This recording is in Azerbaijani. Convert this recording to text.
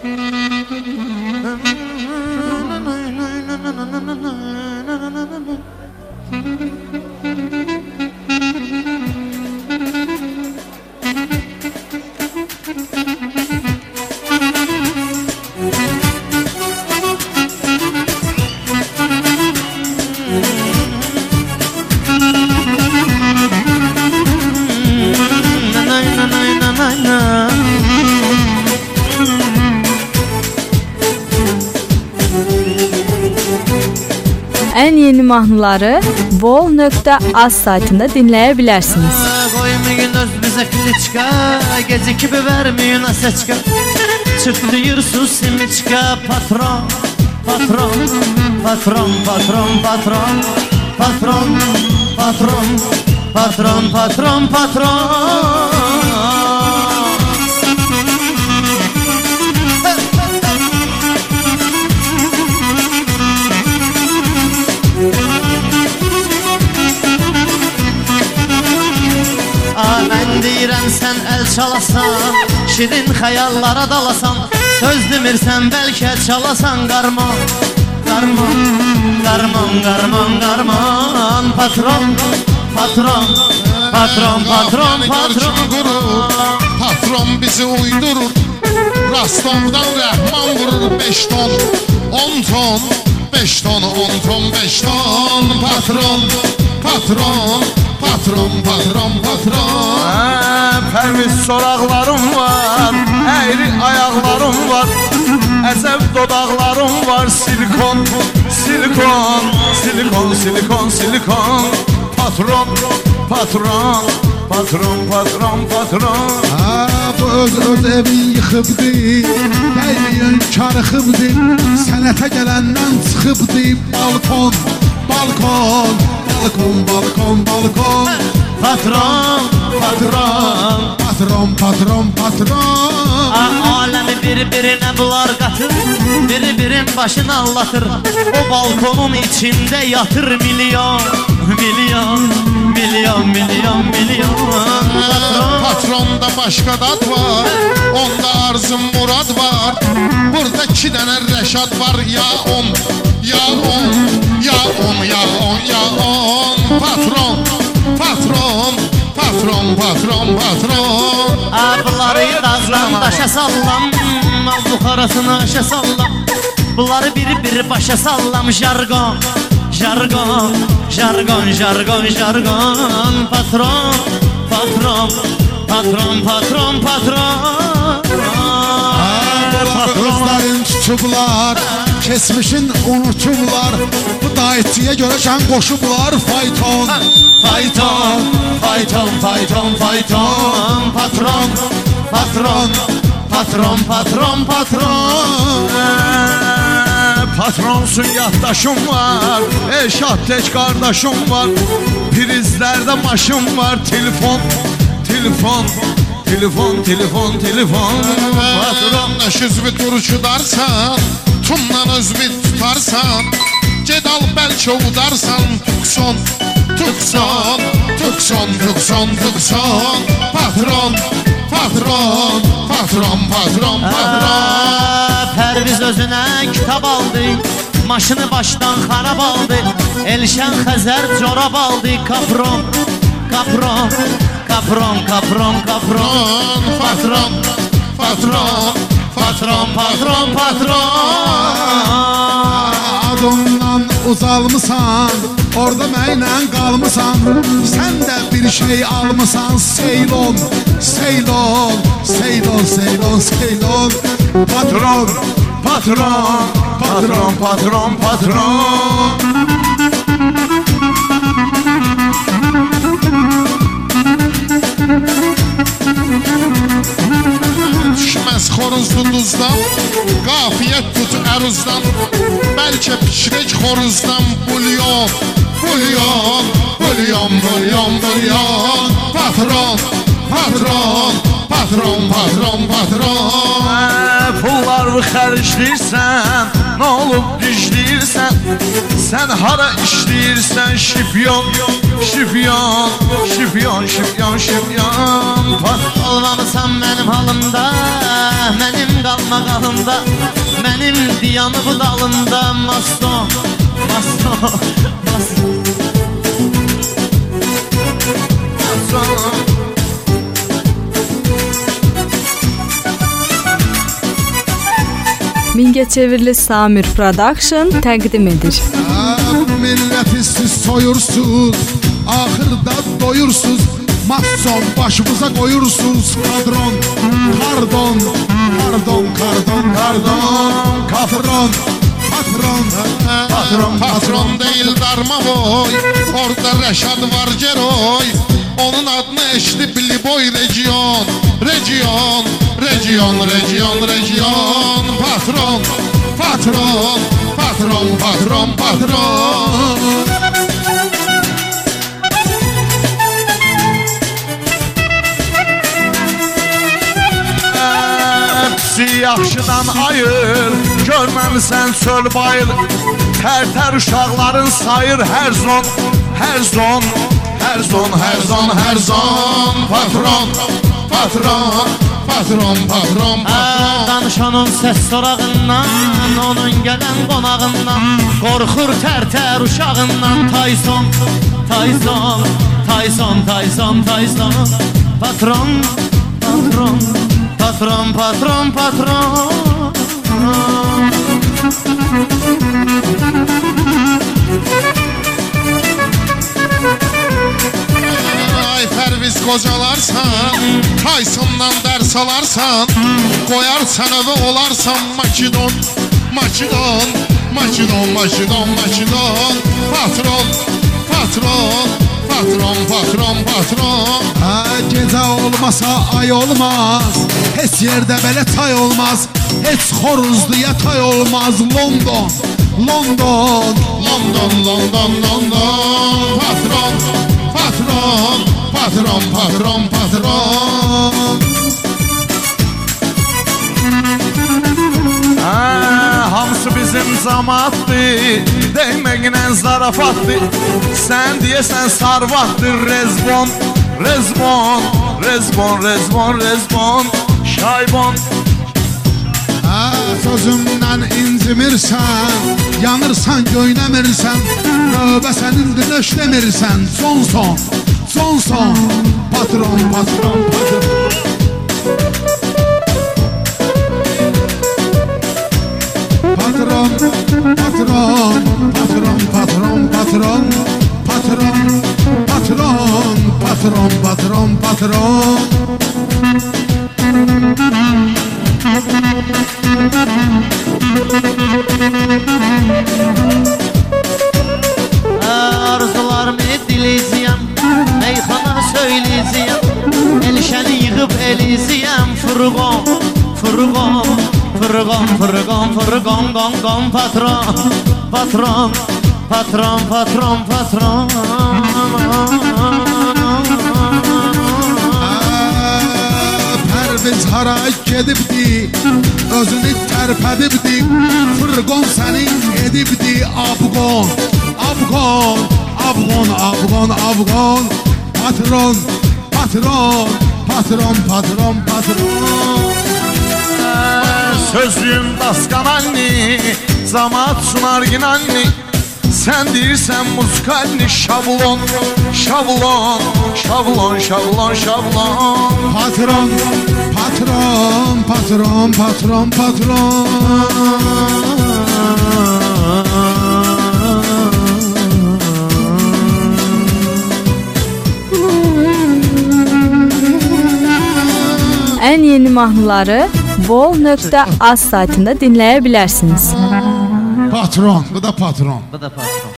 En yeni mahnıları vol.az saytında dinleyebilirsiniz. Koymayın öz bize kliçka, gecikip vermeyin aseçka. Çıktıyırsuz simiçka, patron, patron, patron, patron, patron, patron, patron, patron, patron, patron. Mən deyirəm sən əl çalasan, şirin xəyallara dalasan, söz demirsən bəlkə çalasan qarman, qarman, qarman, qarman, qarman. Patron, patron, patron, patron, patron. Patron bizi uydurur, Rostovdan rəhman vurur 5 ton, 10 ton, 5 ton, 10 ton, 5 ton. Patron, patron, patron, patron, patron. Pərviz soraqlarım var, əyri ayaqlarım var, əsəb dodaqlarım var, silikon, silikon, silikon, silikon, silikon. Patron, patron, patron, patron, patron. Bu öz evin yıxıbdı, dəyməyən karıxıbdı, sənətə gələndən çıxıbdı. Balkon, balkon, balkon, balkon, balkon. Patron, patron, patron, patron, patron. Aləmi bir-birinə bular qatır, bir-birin başını anlatır. O balkonun içində yatır milyon, milyon, milyon, milyon, milyon. Patronda başqa dad var, onda arzum murad var. Burada 2 dənə rəşad var, ya 10, ya 10, ya 10, ya 10, ya 10. Patron, patron, patron, patron, patron. Bunları dağdan daşa sallam, buxarasını aşa sallam. Bunları bir başa sallam, jargon, jargon, jargon, jargon, jargon. Patron, patron, patron, patron, patron. Kızların tutublar, kesmişin unutublar. Bu daitçiye göre şan koşublar. Fayton, fayton, fayton, fayton, fayton. Patron, patron, patron, patron, patron. Patronsun yaddaşım var, Şahdeç kardeşim var. Prizlerde maşım var, telefon, telefon, telefon, telefon, telefon. Patron özbü durucudarsan, tumdan özbü tutarsan, Cedal bəlkə udarsan, tukson, tukson, tukson, tukson, tukson. Patron, patron, patron, patron, patron. Pərviz özünə kitab aldı, maşını başdan xarab aldı. Elşən Xəzər corab aldı, kapron, kapron, kapron, kapron, kapron. Patron, patron, patron, patron, patron. adımdan uzalmısan, orada mənlə qalmısan. Sən də bir şey almısan, Seylon, Seylon, Seylon, Seylon, Seylon. Patron, patron, patron, patron, patron. Düşməz xoruzlu duzdan, qafiyyət tut əruzdan, bəlkə pişirək xoruzdan bulyon, bulyon, bulyon, bulyon, bulyon. Patron, patron, patron, patron, patron. Pullarını xərcləyirsən, nə olub gücləyirsən, sən hara işləyirsən şipyon. şifyan, şifyan, şifyan, şifyan. Olmamısan mənim halımda, mənim qalma qalımda, mənim diyanı bu dalında. Masto, masto, masto. Mingəçevirli Samir Production təqdim edir. Milleti siz soyursuz, ahırda doyursuz. Masson başımıza koyursuz. Kadron, pardon, pardon, pardon, pardon. Patron, patron, patron, Patron değil darma boy. Orada Reşad var Ceroy. Onun adını eşli Billy Boy Region. Region, region, region, region. Patron, patron, patron, patron, patron. Pisi yaxşıdan ayır, görməmisən çöl bayır. Tər-tər uşaqların sayır hər zon, hər zon, hər zon, hər zon, hər zon. Patron, patron, patron, patron, patron. Danışanın səs sorağından, onun gələn qonağından, qorxur tər-tər uşağından. Tyson, Tyson, Tyson, Tyson, Tyson. Patron, patron, patron, patron, patron. Ay Pərviz qocalarsan, Taysondan dərs alarsan, qoyarsan övə olarsan Makedon, Makedon, Makedon, Makedon, Makedon. Patron, patron, patron, patron, patron. gece olmasa ay olmaz. Heç yerde belə tay olmaz. Heç xoruzluya tay olmaz. London, London, London, London, London. Patron, patron, patron, patron, patron. Hamısı bizim camaatdır, değməklə zarafatdır. Sən deyəsən sarvatdır. Rezbon, rezbon, rezbon, rezbon, rezbon. Şaybon. sözümdən incimirsən, yanırsan, göynəmirsən. Növbə sənindir, nöşləmirsən. Son son, son son. Patron, patron, patron. Patron, patron, patron, patron, patron, patron, patron, patron, patron, patron. Arzularımı diliziyəm, meyxana söyləyəcəyəm, elşəni yığıb eləyəcəyəm. Fırqon, fırqon, fırqon, fırqon, fırqon, qon, qon. Patron, patron, patron, patron, patron. Pərviz hara gedibdi, özünü tərpədibdi. Fırqon sənin edibdi. Abqon, abqon, abqon, abqon, abqon. Patron, patron, patron, patron, patron. Sözlüyün daskananni, zamat sunar ginanni. Sən deyirsən musikalni. Şablon, şablon, şablon, şablon, şablon. Patron, patron, patron, patron, patron. Ən yeni mahnıları vol.az saytında dinləyə bilərsiniz. Patron, bu da patron. Bu da patron.